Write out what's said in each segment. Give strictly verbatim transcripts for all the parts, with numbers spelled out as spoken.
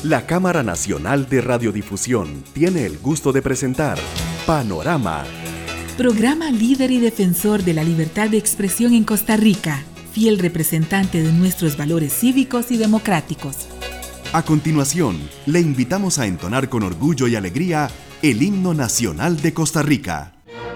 La Cámara Nacional de Radiodifusión tiene el gusto de presentar Panorama. Programa líder y defensor de la libertad de expresión en Costa Rica, fiel representante de nuestros valores cívicos y democráticos. A continuación, le invitamos a entonar con orgullo y alegría el himno nacional de Costa Rica.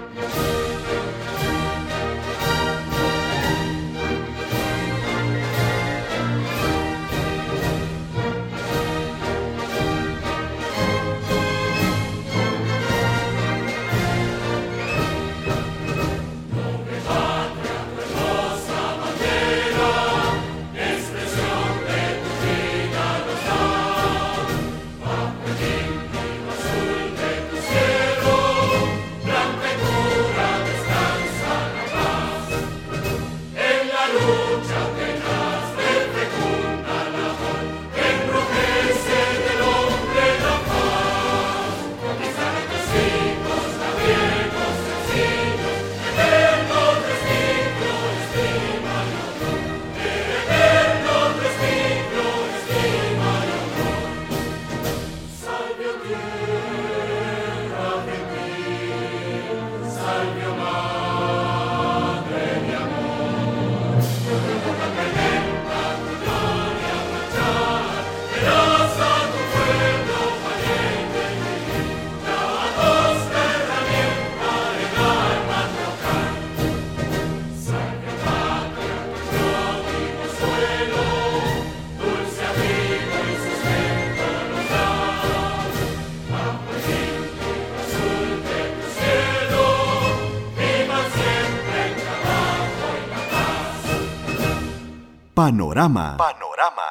Panorama. Panorama.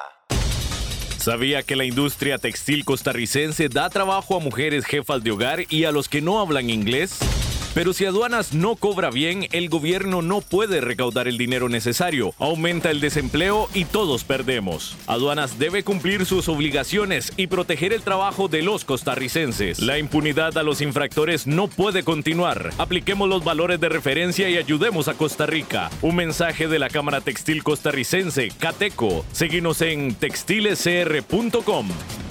¿Sabía que la industria textil costarricense da trabajo a mujeres jefas de hogar y a los que no hablan inglés? Pero si aduanas no cobra bien, el gobierno no puede recaudar el dinero necesario, aumenta el desempleo y todos perdemos. Aduanas debe cumplir sus obligaciones y proteger el trabajo de los costarricenses. La impunidad a los infractores no puede continuar. Apliquemos los valores de referencia y ayudemos a Costa Rica. Un mensaje de la Cámara Textil Costarricense, Cateco. Síguenos en textiles c r punto com.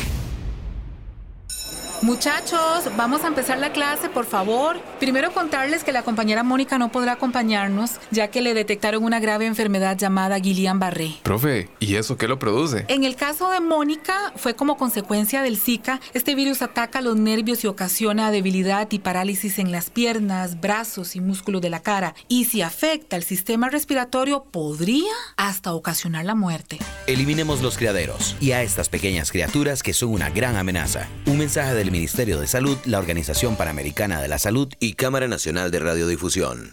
Muchachos, vamos a empezar la clase, por favor. Primero contarles que la compañera Mónica no podrá acompañarnos, ya que le detectaron una grave enfermedad llamada Guillain-Barré. Profe, ¿y eso qué lo produce? En el caso de Mónica, fue como consecuencia del Zika. Este virus ataca los nervios y ocasiona debilidad y parálisis en las piernas, brazos y músculos de la cara. Y si afecta el sistema respiratorio, podría hasta ocasionar la muerte. Eliminemos los criaderos y a estas pequeñas criaturas que son una gran amenaza. Un mensaje del Ministerio de Salud, la Organización Panamericana de la Salud y Cámara Nacional de Radiodifusión.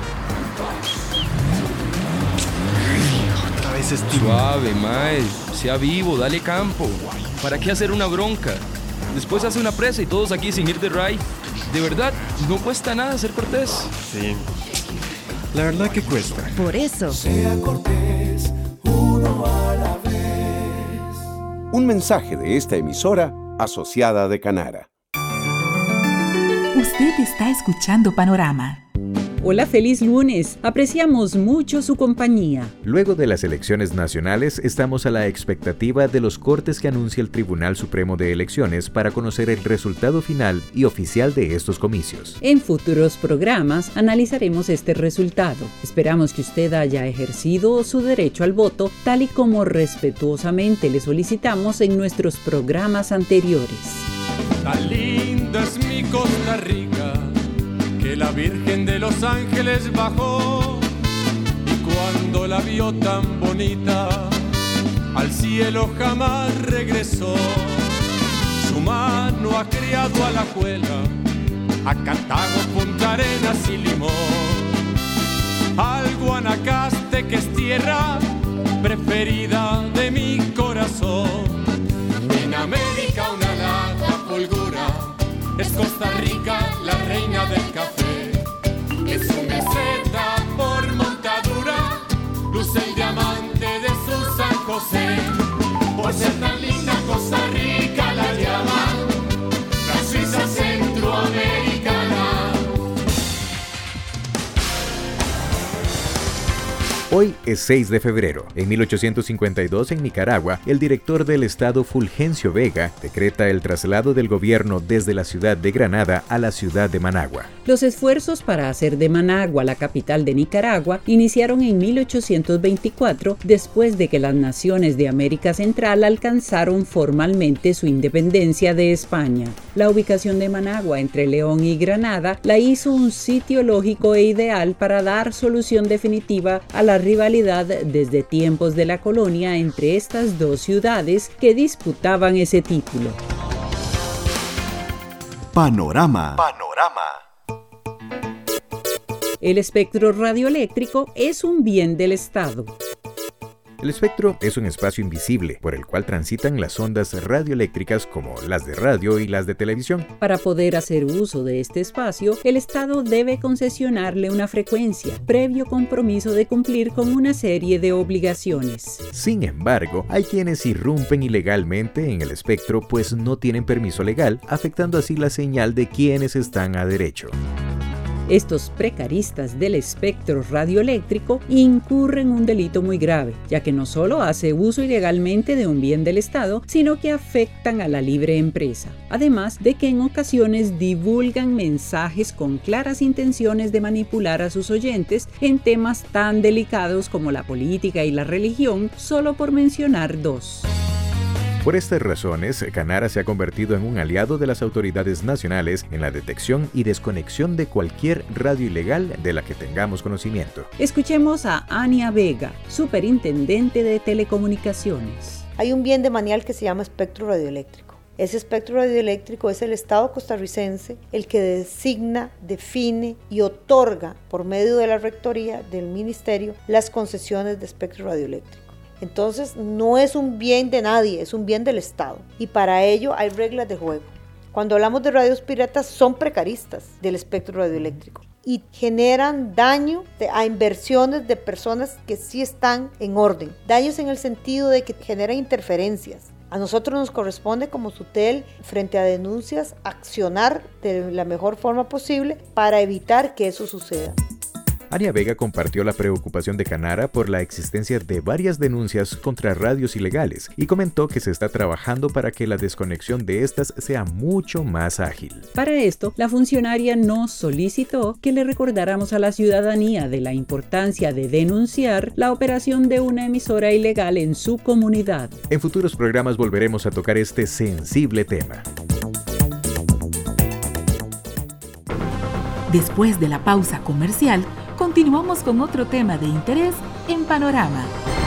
Otra vez es suave, mae. Sea vivo, dale campo. ¿Para qué hacer una bronca? Después hace una presa y todos aquí sin ir de ride. De verdad, no cuesta nada ser cortés. Sí, la verdad que cuesta. Por eso. Sea cortés, uno a la vez. Un mensaje de esta emisora asociada de Canara. Usted está escuchando Panorama. Hola, feliz lunes. Apreciamos mucho su compañía. Luego de las elecciones nacionales, estamos a la expectativa de los cortes que anuncia el Tribunal Supremo de Elecciones para conocer el resultado final y oficial de estos comicios. En futuros programas analizaremos este resultado. Esperamos que usted haya ejercido su derecho al voto, tal y como respetuosamente le solicitamos en nuestros programas anteriores. Tan linda es mi Costa Rica, que la Virgen de los Ángeles bajó, y cuando la vio tan bonita, al cielo jamás regresó. Su mano ha criado a la Juela, a Cartago, Punta Arenas y Limón, al Guanacaste, que es tierra preferida de mi corazón. En América una lata fulgura, es Costa Rica la reina del café. Es su meseta por montadura, luce el diamante de su San José. Por ser tan linda Costa Rica la llaman la Suiza centroamericana. Hoy es seis de febrero. En mil ochocientos cincuenta y dos, en Nicaragua, el director del Estado Fulgencio Vega decreta el traslado del gobierno desde la ciudad de Granada a la ciudad de Managua. Los esfuerzos para hacer de Managua la capital de Nicaragua iniciaron en mil ochocientos veinticuatro, después de que las naciones de América Central alcanzaron formalmente su independencia de España. La ubicación de Managua entre León y Granada la hizo un sitio lógico e ideal para dar solución definitiva a la rivalidad desde tiempos de la colonia entre estas dos ciudades que disputaban ese título. Panorama. Panorama. El espectro radioeléctrico es un bien del Estado. El espectro es un espacio invisible por el cual transitan las ondas radioeléctricas como las de radio y las de televisión. Para poder hacer uso de este espacio, el Estado debe concesionarle una frecuencia, previo compromiso de cumplir con una serie de obligaciones. Sin embargo, hay quienes irrumpen ilegalmente en el espectro pues no tienen permiso legal, afectando así la señal de quienes están a derecho. Estos precaristas del espectro radioeléctrico incurren un delito muy grave, ya que no solo hace uso ilegalmente de un bien del Estado, sino que afectan a la libre empresa. Además de que en ocasiones divulgan mensajes con claras intenciones de manipular a sus oyentes en temas tan delicados como la política y la religión, solo por mencionar dos. Por estas razones, Canara se ha convertido en un aliado de las autoridades nacionales en la detección y desconexión de cualquier radio ilegal de la que tengamos conocimiento. Escuchemos a Ania Vega, superintendente de telecomunicaciones. Hay un bien demanial que se llama espectro radioeléctrico. Ese espectro radioeléctrico es el Estado costarricense el que designa, define y otorga por medio de la rectoría del ministerio las concesiones de espectro radioeléctrico. Entonces no es un bien de nadie, es un bien del Estado y para ello hay reglas de juego. Cuando hablamos de radios piratas son precaristas del espectro radioeléctrico y generan daño de, a inversiones de personas que sí están en orden. Daños en el sentido de que generan interferencias. A nosotros nos corresponde como SUTEL, frente a denuncias, accionar de la mejor forma posible para evitar que eso suceda. Ania Vega compartió la preocupación de Canara por la existencia de varias denuncias contra radios ilegales y comentó que se está trabajando para que la desconexión de estas sea mucho más ágil. Para esto, la funcionaria nos solicitó que le recordáramos a la ciudadanía de la importancia de denunciar la operación de una emisora ilegal en su comunidad. En futuros programas volveremos a tocar este sensible tema. Después de la pausa comercial, continuamos con otro tema de interés en Panorama.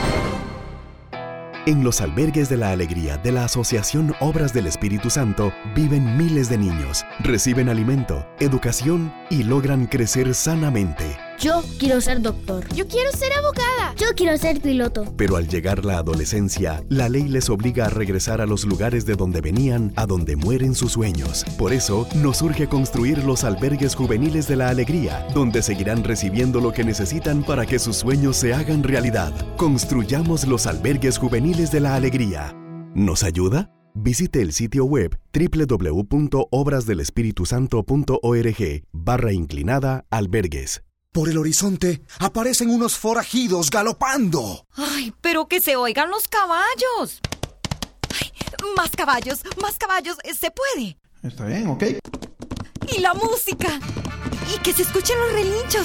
En los albergues de la alegría de la Asociación Obras del Espíritu Santo viven miles de niños, reciben alimento, educación y logran crecer sanamente. Yo quiero ser doctor. Yo quiero ser abogada. Yo quiero ser piloto. Pero al llegar la adolescencia, la ley les obliga a regresar a los lugares de donde venían, a donde mueren sus sueños. Por eso, nos urge construir los albergues juveniles de la alegría, donde seguirán recibiendo lo que necesitan para que sus sueños se hagan realidad. Construyamos los albergues juveniles de la alegría. ¿Nos ayuda? Visite el sitio web doble u doble u doble u punto obras del espíritu santo punto org barra inclinada albergues. Por el horizonte aparecen unos forajidos galopando. ¡Ay, pero que se oigan los caballos! Ay, ¡más caballos, más caballos! ¿Se puede? Está bien, ok. ¡Y la música! ¡Y que se escuchen los relinchos!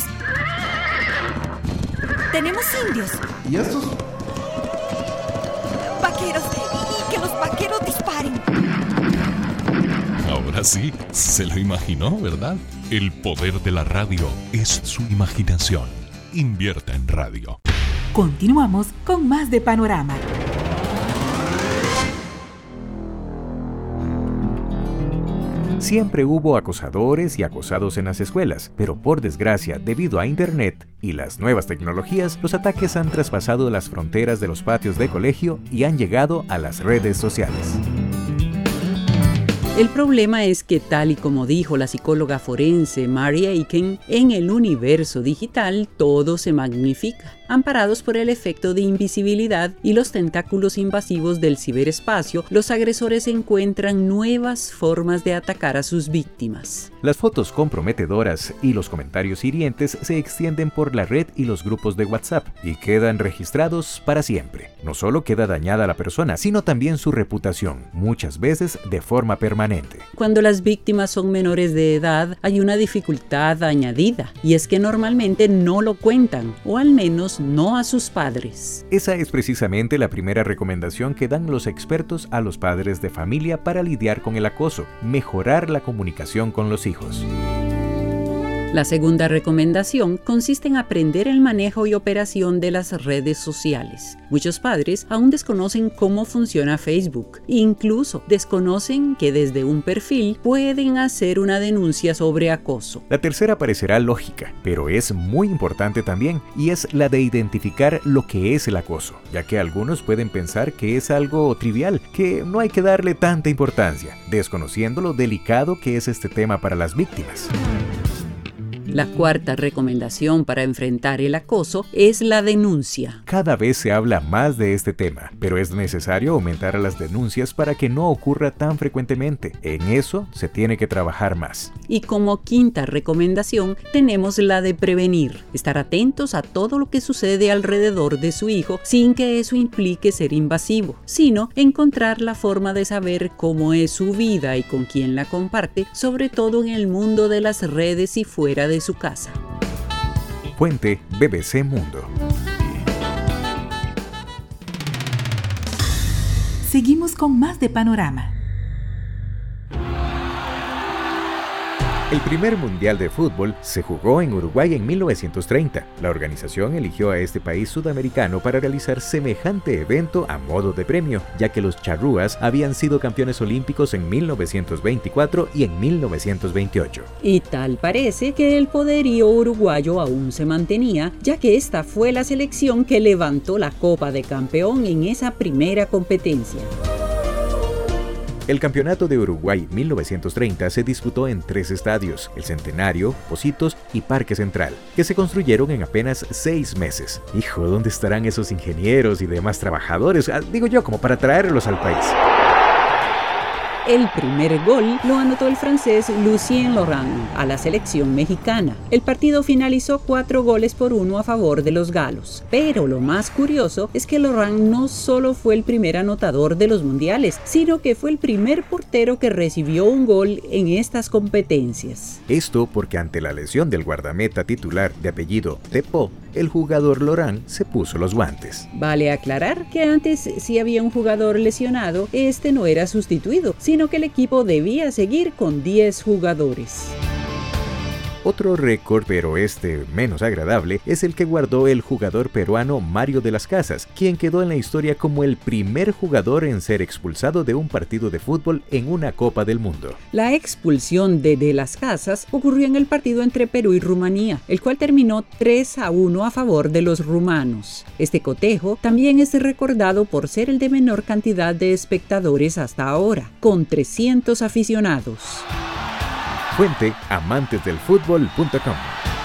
Tenemos indios. ¿Y estos? Vaqueros. Y que los vaqueros disparen. Ahora sí, se lo imaginó, ¿verdad? El poder de la radio es su imaginación. Invierta en radio. Continuamos con más de Panorama. Siempre hubo acosadores y acosados en las escuelas, pero por desgracia, debido a Internet y las nuevas tecnologías, los ataques han traspasado las fronteras de los patios de colegio y han llegado a las redes sociales. El problema es que, tal y como dijo la psicóloga forense Mary Aiken, en el universo digital todo se magnifica, amparados por el efecto de invisibilidad y los tentáculos invasivos del ciberespacio. Los agresores encuentran nuevas formas de atacar a sus víctimas. Las fotos comprometedoras y los comentarios hirientes se extienden por la red y los grupos de WhatsApp y quedan registrados para siempre. No solo queda dañada la persona, sino también su reputación, muchas veces de forma permanente. Cuando las víctimas son menores de edad, hay una dificultad añadida, y es que normalmente no lo cuentan, o al menos no a sus padres. Esa es precisamente la primera recomendación que dan los expertos a los padres de familia para lidiar con el acoso: mejorar la comunicación con los hijos. La segunda recomendación consiste en aprender el manejo y operación de las redes sociales. Muchos padres aún desconocen cómo funciona Facebook. Incluso desconocen que desde un perfil pueden hacer una denuncia sobre acoso. La tercera parecerá lógica, pero es muy importante también, y es la de identificar lo que es el acoso, ya que algunos pueden pensar que es algo trivial, que no hay que darle tanta importancia, desconociendo lo delicado que es este tema para las víctimas. La cuarta recomendación para enfrentar el acoso es la denuncia. Cada vez se habla más de este tema, pero es necesario aumentar las denuncias para que no ocurra tan frecuentemente. En eso se tiene que trabajar más. Y como quinta recomendación tenemos la de prevenir. Estar atentos a todo lo que sucede alrededor de su hijo sin que eso implique ser invasivo, sino encontrar la forma de saber cómo es su vida y con quién la comparte, sobre todo en el mundo de las redes y fuera de su casa. Fuente B B C Mundo. Seguimos con más de Panorama. El primer mundial de fútbol se jugó en Uruguay en mil novecientos treinta. La organización eligió a este país sudamericano para realizar semejante evento a modo de premio, ya que los charrúas habían sido campeones olímpicos en mil novecientos veinticuatro y en mil novecientos veintiocho. Y tal parece que el poderío uruguayo aún se mantenía, ya que esta fue la selección que levantó la Copa de Campeón en esa primera competencia. El Campeonato de Uruguay mil novecientos treinta se disputó en tres estadios: el Centenario, Pocitos y Parque Central, que se construyeron en apenas seis meses. Hijo, ¿dónde estarán esos ingenieros y demás trabajadores? Ah, digo yo, como para traerlos al país. El primer gol lo anotó el francés Lucien Laurent a la selección mexicana. El partido finalizó cuatro goles por uno a favor de los galos. Pero lo más curioso es que Laurent no solo fue el primer anotador de los mundiales, sino que fue el primer portero que recibió un gol en estas competencias. Esto porque ante la lesión del guardameta titular de apellido Tepó, el jugador Laurent se puso los guantes. Vale aclarar que antes, si había un jugador lesionado, este no era sustituido, sino que el equipo debía seguir con diez jugadores. Otro récord, pero este menos agradable, es el que guardó el jugador peruano Mario de las Casas, quien quedó en la historia como el primer jugador en ser expulsado de un partido de fútbol en una Copa del Mundo. La expulsión de De las Casas ocurrió en el partido entre Perú y Rumanía, el cual terminó tres a uno a favor de los rumanos. Este cotejo también es recordado por ser el de menor cantidad de espectadores hasta ahora, con trescientos aficionados. Fuente amantes del fútbol punto com.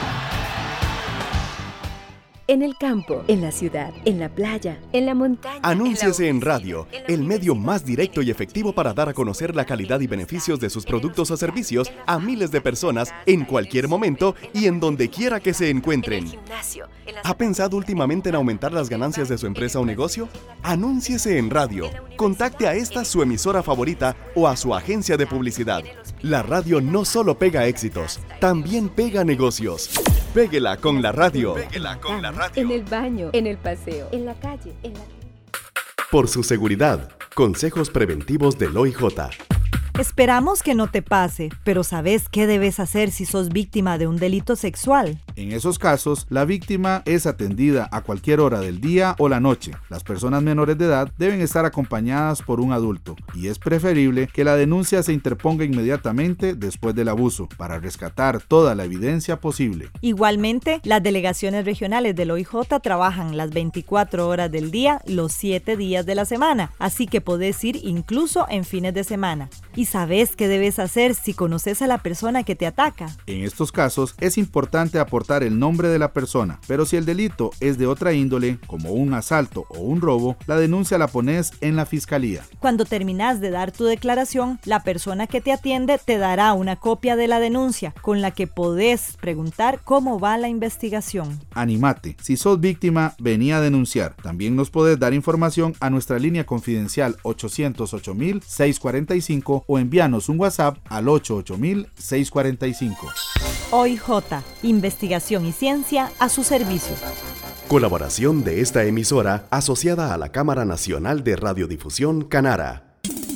En el campo, en la ciudad, en la playa, en la montaña. Anúnciese en radio, el medio más directo y efectivo para dar a conocer la calidad y beneficios de sus productos o servicios a miles de personas en cualquier momento y en donde quiera que se encuentren. ¿Ha pensado últimamente en aumentar las ganancias de su empresa o negocio? Anúnciese en radio. Contacte a esta su emisora favorita o a su agencia de publicidad. La radio no solo pega éxitos, también pega negocios. Péguela con la radio. Péguela con la radio. En el baño, en el paseo, en la calle, en la... Por su seguridad, consejos preventivos del O I J. Esperamos que no te pase, pero ¿sabes qué debes hacer si sos víctima de un delito sexual? En esos casos, la víctima es atendida a cualquier hora del día o la noche. Las personas menores de edad deben estar acompañadas por un adulto y es preferible que la denuncia se interponga inmediatamente después del abuso para rescatar toda la evidencia posible. Igualmente, las delegaciones regionales del O I J trabajan las veinticuatro horas del día, los siete días de la semana, así que podés ir incluso en fines de semana. ¿Y sabes qué debes hacer si conoces a la persona que te ataca? En estos casos es importante aportar el nombre de la persona, pero si el delito es de otra índole, como un asalto o un robo, la denuncia la pones en la fiscalía. Cuando terminas de dar tu declaración, la persona que te atiende te dará una copia de la denuncia, con la que podés preguntar cómo va la investigación. Anímate, si sos víctima, vení a denunciar. También nos podés dar información a nuestra línea confidencial ocho cero ocho, seis cuatro cinco o envíanos un WhatsApp al ocho ocho cero, seis cuatro cinco. O I J, investigación y ciencia a su servicio. Colaboración de esta emisora asociada a la Cámara Nacional de Radiodifusión Canara.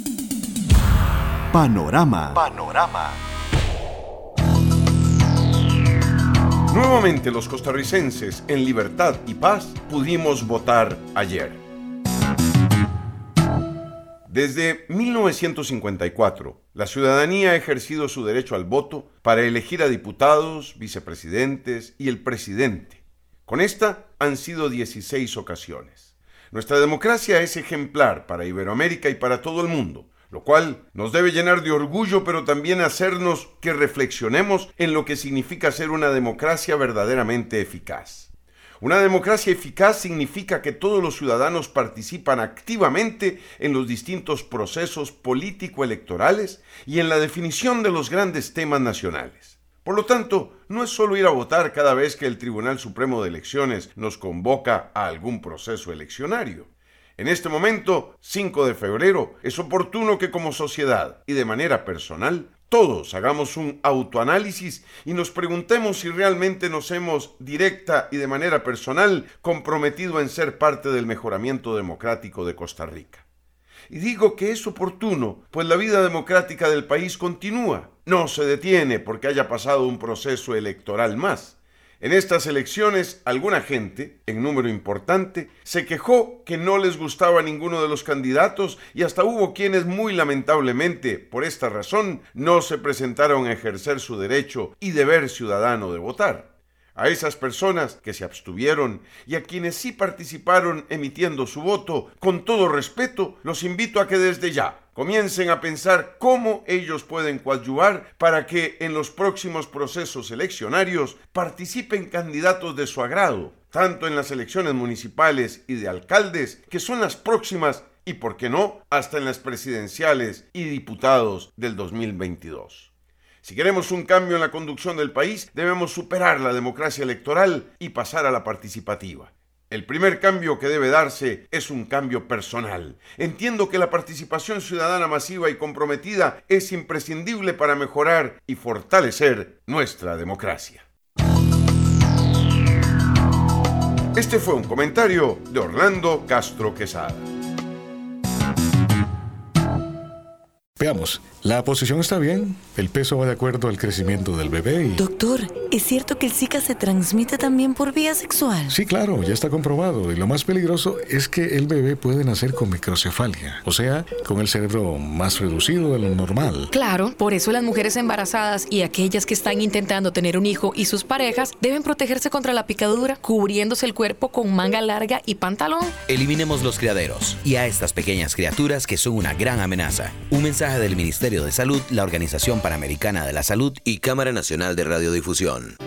Panorama. Panorama. Nuevamente los costarricenses en libertad y paz pudimos votar ayer. Desde mil novecientos cincuenta y cuatro, la ciudadanía ha ejercido su derecho al voto para elegir a diputados, vicepresidentes y el presidente. Con esta han sido dieciséis ocasiones. Nuestra democracia es ejemplar para Iberoamérica y para todo el mundo, lo cual nos debe llenar de orgullo, pero también hacernos que reflexionemos en lo que significa ser una democracia verdaderamente eficaz. Una democracia eficaz significa que todos los ciudadanos participan activamente en los distintos procesos político-electorales y en la definición de los grandes temas nacionales. Por lo tanto, no es solo ir a votar cada vez que el Tribunal Supremo de Elecciones nos convoca a algún proceso eleccionario. En este momento, cinco de febrero, es oportuno que como sociedad y de manera personal, todos hagamos un autoanálisis y nos preguntemos si realmente nos hemos directa y de manera personal comprometido en ser parte del mejoramiento democrático de Costa Rica. Y digo que es oportuno, pues la vida democrática del país continúa, no se detiene porque haya pasado un proceso electoral más. En estas elecciones, alguna gente, en número importante, se quejó que no les gustaba ninguno de los candidatos y hasta hubo quienes muy lamentablemente, por esta razón, no se presentaron a ejercer su derecho y deber ciudadano de votar. A esas personas que se abstuvieron y a quienes sí participaron emitiendo su voto, con todo respeto, los invito a que desde ya comiencen a pensar cómo ellos pueden coadyuvar para que en los próximos procesos eleccionarios participen candidatos de su agrado, tanto en las elecciones municipales y de alcaldes, que son las próximas, y por qué no, hasta en las presidenciales y diputados del dos mil veintidós. Si queremos un cambio en la conducción del país, debemos superar la democracia electoral y pasar a la participativa. El primer cambio que debe darse es un cambio personal. Entiendo que la participación ciudadana masiva y comprometida es imprescindible para mejorar y fortalecer nuestra democracia. Este fue un comentario de Orlando Castro Quesada. Veamos, la posición está bien, el peso va de acuerdo al crecimiento del bebé y... Doctor, ¿es cierto que el Zika se transmite también por vía sexual? Sí, claro, ya está comprobado, y lo más peligroso es que el bebé puede nacer con microcefalia, o sea, con el cerebro más reducido de lo normal. Claro, por eso las mujeres embarazadas y aquellas que están intentando tener un hijo y sus parejas deben protegerse contra la picadura, cubriéndose el cuerpo con manga larga y pantalón. Eliminemos los criaderos y a estas pequeñas criaturas que son una gran amenaza. Un mensaje del Ministerio de Salud, la Organización Panamericana de la Salud y Cámara Nacional de Radiodifusión.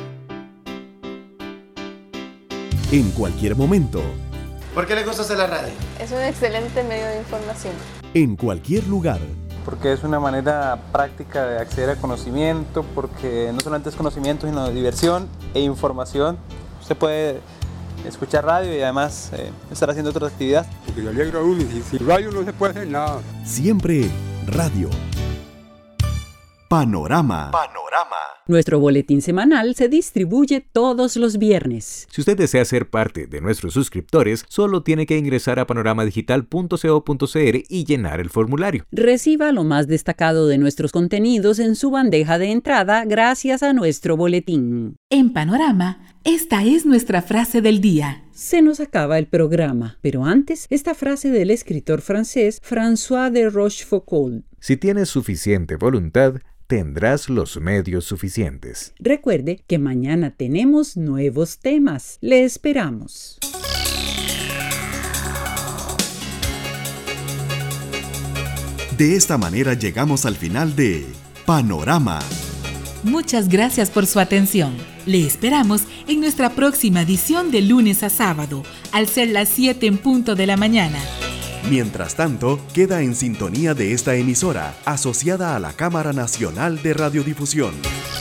En cualquier momento. ¿Por qué le gusta hacer la radio? Es un excelente medio de información. En cualquier lugar. Porque es una manera práctica de acceder a conocimiento, porque no solamente es conocimiento, sino diversión e información. Usted puede escuchar radio y además eh, estar haciendo otras actividades. Porque yo alegro a uno y sin radio no se puede hacer nada. Siempre radio. Panorama. Panorama. Nuestro boletín semanal se distribuye todos los viernes. Si usted desea ser parte de nuestros suscriptores, solo tiene que ingresar a panoramadigital punto co punto cr y llenar el formulario. Reciba lo más destacado de nuestros contenidos en su bandeja de entrada gracias a nuestro boletín. En Panorama, esta es nuestra frase del día. Se nos acaba el programa, pero antes, esta frase del escritor francés François de Rochefoucauld. Si tienes suficiente voluntad, tendrás los medios suficientes. Recuerde que mañana tenemos nuevos temas. Le esperamos. De esta manera llegamos al final de Panorama. Muchas gracias por su atención. Le esperamos en nuestra próxima edición de lunes a sábado, al ser las siete en punto de la mañana. Mientras tanto, queda en sintonía de esta emisora, asociada a la Cámara Nacional de Radiodifusión.